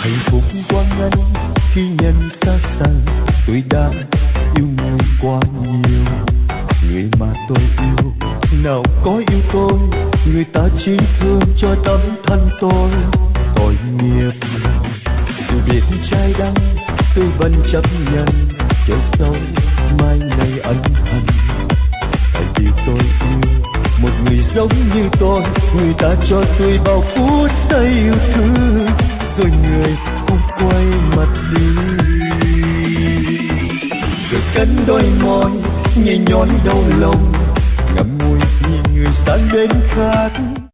hạnh phúc quá ngắn khi nhận ra rằng tôi đã yêu người quá nhiều. Người mà tôi yêu nào có yêu tôi, người ta chỉ thương cho tấm thân tôi. Tội nghiệp dù biết trái đắng tôi vẫn chấp nhận, cho dẫu mai này ân hận. Tại vì tôi yêu một người giống như tôi, người ta cho tôi bao phút giây yêu thương, rồi người cũng quay mặt đi. Rồi cắn đôi môi nhẹ nhõm đau lòng, ngậm ngùi nhìn người sang bên khác.